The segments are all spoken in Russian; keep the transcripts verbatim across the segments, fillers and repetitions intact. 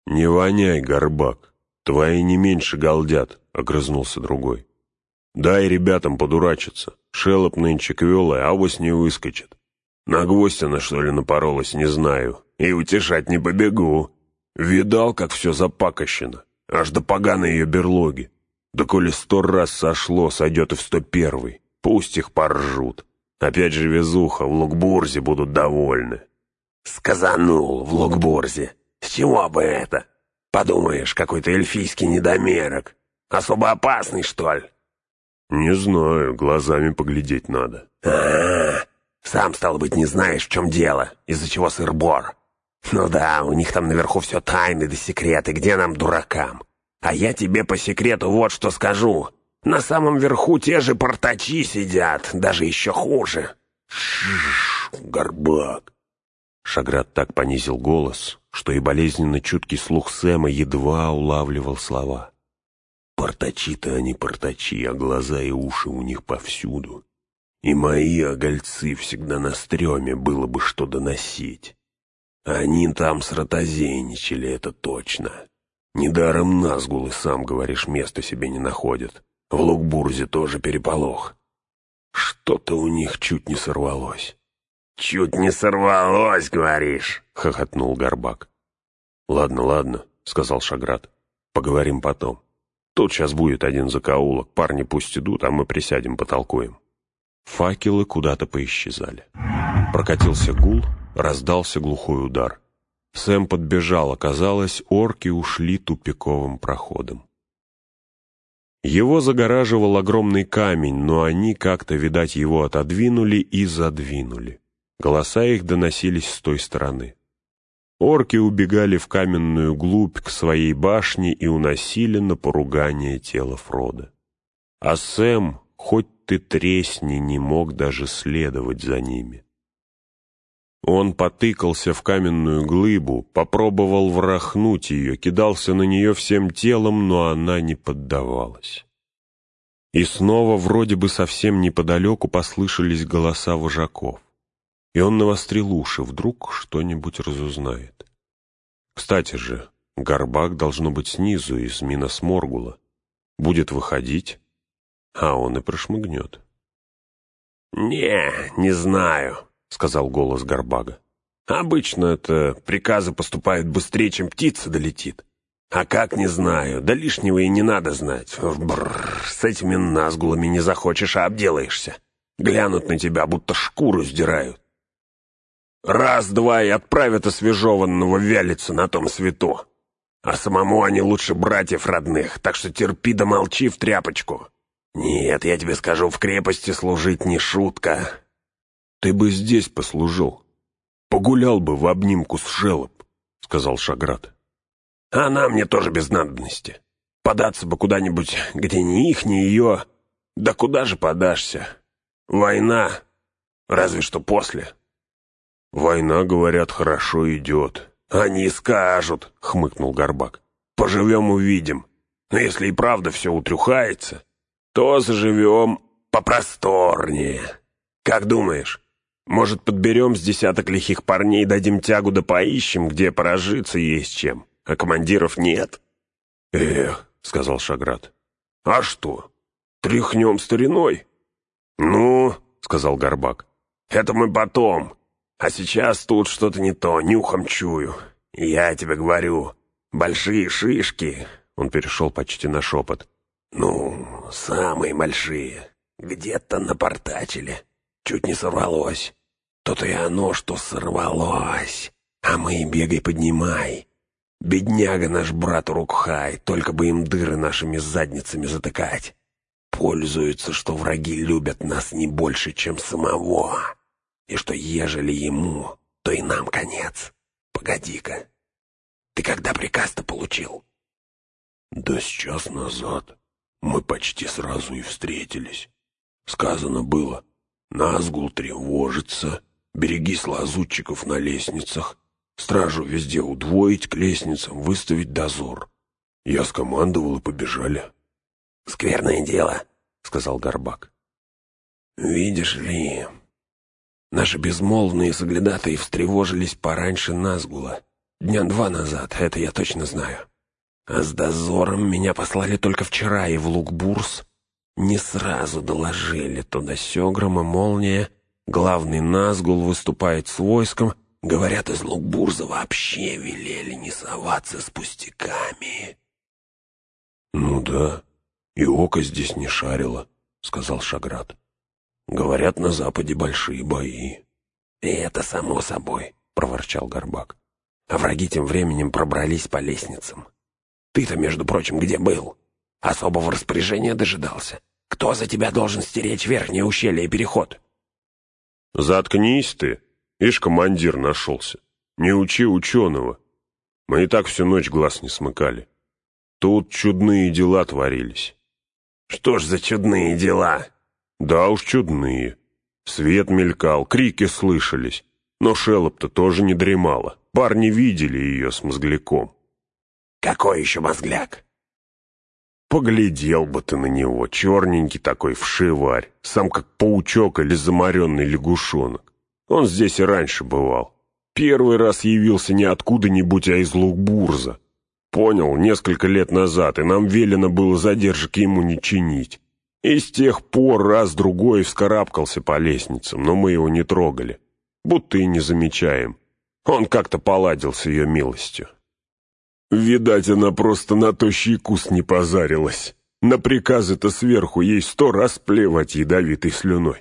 «Не воняй, Горбак, твои не меньше галдят», — огрызнулся другой. «Дай ребятам подурачиться, шелоп нынче квелая, авось не выскочит. На гвоздь она, что ли, напоролась, не знаю, и утешать не побегу. Видал, как все запакощено, аж до поганой ее берлоги. Да коли сто раз сошло, сойдет и в сто первый, пусть их поржут. Опять же везуха, в Лукбурзе будут довольны». «Сказанул в Лукбурзе. С чего бы это? Подумаешь, какой-то эльфийский недомерок. Особо опасный, что ли?» «Не знаю, глазами поглядеть надо». «А-а-а, сам, стало быть, не знаешь, в чем дело, из-за чего сыр-бор. Ну да, у них там наверху все тайны да секреты, где нам, дуракам? А я тебе по секрету вот что скажу. На самом верху те же портачи сидят, даже еще хуже». «Шш, Горбак!» Шаград так понизил голос, что и болезненно чуткий слух Сэма едва улавливал слова. «Портачи-то они портачи, а глаза и уши у них повсюду. И мои огольцы всегда на стреме, было бы что доносить. Они там сротозейничали, это точно. Недаром Назгулы, сам говоришь, места себе не находят. В Лукбурзе тоже переполох. Что-то у них чуть не сорвалось». «Чуть не сорвалось, говоришь?» — хохотнул Горбак. «Ладно, ладно», — сказал Шаград. «Поговорим потом. Тут сейчас будет один закоулок, парни пусть идут, а мы присядем, потолкуем». Факелы куда-то поисчезали. Прокатился гул, раздался глухой удар. Сэм подбежал, оказалось, орки ушли тупиковым проходом. Его загораживал огромный камень, но они как-то, видать, его отодвинули и задвинули. Голоса их доносились с той стороны. Орки убегали в каменную глубь к своей башне и уносили на поругание тело Фрода. А Сэм, хоть ты тресни, не мог даже следовать за ними. Он потыкался в каменную глыбу, попробовал врахнуть ее, кидался на нее всем телом, но она не поддавалась. И снова вроде бы совсем неподалеку послышались голоса вожаков. И он навострил уши, вдруг что-нибудь разузнает. Кстати же, Горбак должно быть снизу, из Миносморгула. Будет выходить, а он и прошмыгнет. «Не, не знаю», — сказал голос Горбага. «Обычно это приказы поступают быстрее, чем птица долетит. А как, не знаю, да лишнего и не надо знать. Бррр, с этими Назгулами не захочешь, а обделаешься. Глянут на тебя, будто шкуру сдирают. Раз-два и отправят освежеванного вялиться на том свету. А самому они лучше братьев родных, так что терпи да молчи в тряпочку. Нет, я тебе скажу, в крепости служить не шутка». «Ты бы здесь послужил. Погулял бы в обнимку с Шелоп», — сказал Шаград. «Она мне тоже без надобности. Податься бы куда-нибудь, где ни их, ни ее. Да куда же подашься? Война. Разве что после». «Война, говорят, хорошо идет». «Они скажут», — хмыкнул Горбак. «Поживем — увидим. Но если и правда все утрюхается, то заживем попросторнее. Как думаешь, может, подберем с десяток лихих парней, дадим тягу да поищем, где порожиться есть чем, а командиров нет?» «Эх», — сказал Шаград. «А что, тряхнем стариной?» «Ну», — сказал Горбак, — «это мы потом. А сейчас тут что-то не то, нюхом чую. Я тебе говорю, большие шишки». Он перешел почти на шепот. «Ну, самые большие. Где-то напортачили. Чуть не сорвалось. То-то и оно, что сорвалось. А мы и бегай поднимай. Бедняга наш брат Урукхай, только бы им дыры нашими задницами затыкать. Пользуются, что враги любят нас не больше, чем самого. И что ежели ему, то и нам конец. Погоди-ка, ты когда приказ-то получил?» «Да с час назад. Мы почти сразу и встретились. Сказано было, Назгул тревожится, берегись лазутчиков на лестницах, стражу везде удвоить, к лестницам выставить дозор. Я скомандовал, и побежали». «Скверное дело», — сказал Горбак. «Видишь ли, наши безмолвные соглядатые встревожились пораньше Назгула Дня два назад, это я точно знаю. А с дозором меня послали только вчера, и в Лукбурс не сразу доложили. Туда Сёграм и Молния, главный Назгул, выступает с войском. Говорят, из Лукбурза вообще велели не соваться с пустяками. «Ну да, и око здесь не шарило», — сказал Шаграт. «Говорят, на западе большие бои». «И это само собой», — проворчал Горбак. «А враги тем временем пробрались по лестницам. Ты-то, между прочим, где был? Особого распоряжения дожидался? Кто за тебя должен стеречь верхнее ущелье и переход?» «Заткнись ты, ишь, командир нашелся. Не учи ученого. Мы и так всю ночь глаз не смыкали. Тут чудные дела творились». «Что ж за чудные дела?» «Да уж чудные. Свет мелькал, крики слышались. Но Шелоп-то тоже не дремала. Парни видели ее с мозгляком». «Какой еще мозгляк?» «Поглядел бы ты на него, черненький такой вшиварь, сам как паучок или заморенный лягушонок. Он здесь и раньше бывал. Первый раз явился не откуда-нибудь, а из Лукбурза. Понял, несколько лет назад, и нам велено было задержки ему не чинить. И с тех пор раз-другой вскарабкался по лестницам, но мы его не трогали, будто и не замечаем. Он как-то поладил с ее милостью. Видать, она просто на тощий куст не позарилась. На приказы-то сверху ей сто раз плевать ядовитой слюной.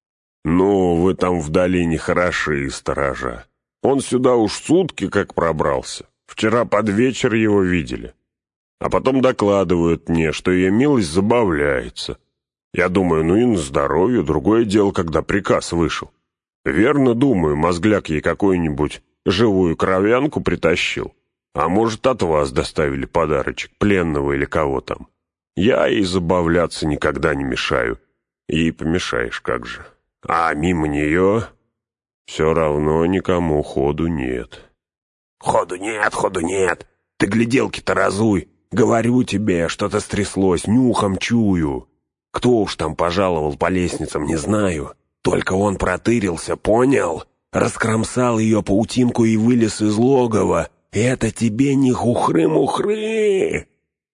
Ну, вы там в долине хороши, сторожа. Он сюда уж сутки как пробрался. Вчера под вечер его видели. А потом докладывают мне, что ее милость забавляется. Я думаю, ну и на здоровье, другое дело, когда приказ вышел. Верно думаю, мозгляк ей какую-нибудь живую кровянку притащил. А может, от вас доставили подарочек, пленного или кого там. Я ей забавляться никогда не мешаю. Ей помешаешь, как же. А мимо нее все равно никому ходу нет». «Ходу нет, ходу нет. Ты гляделки-то разуй. Говорю тебе, что-то стряслось, нюхом чую. Кто уж там пожаловал по лестницам, не знаю. Только он протырился, понял? Раскромсал ее паутинку и вылез из логова. Это тебе не хухры-мухры!»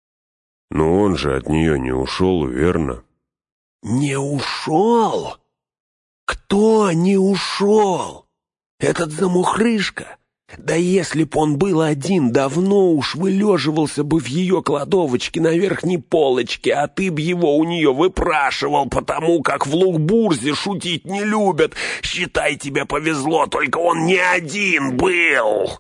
«Но он же от нее не ушел, верно?» «Не ушел? Кто не ушел? Этот замухрышка? Да если б он был один, давно уж вылеживался бы в ее кладовочке на верхней полочке, а ты б его у нее выпрашивал, потому как в Лукбурзе шутить не любят. Считай, тебе повезло, только он не один был!»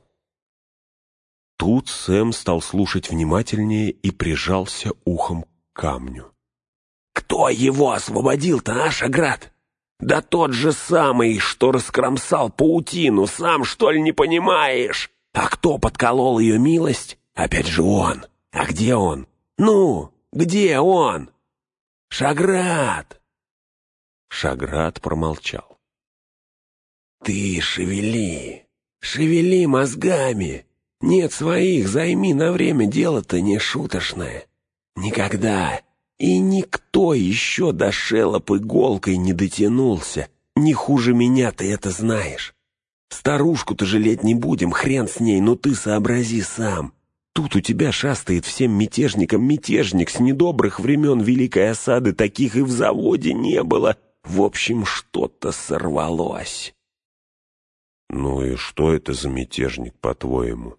Тут Сэм стал слушать внимательнее и прижался ухом к камню. «Кто его освободил-то, а, Шаграт? Да тот же самый, что раскромсал паутину, сам, что ли, не понимаешь? А кто подколол ее милость? Опять же он. А где он? Ну, где он? Шаграт!» Шаграт промолчал. «Ты шевели, шевели мозгами. Нет своих, займи на время, дело-то не шуточное. Никогда и никто еще до Шелоп иголкой не дотянулся. Не хуже меня, ты это знаешь. Старушку-то жалеть не будем, хрен с ней, но ты сообрази сам. Тут у тебя шастает всем мятежникам мятежник с недобрых времен Великой Осады, таких и в заводе не было. В общем, что-то сорвалось». «Ну и что это за мятежник, по-твоему?»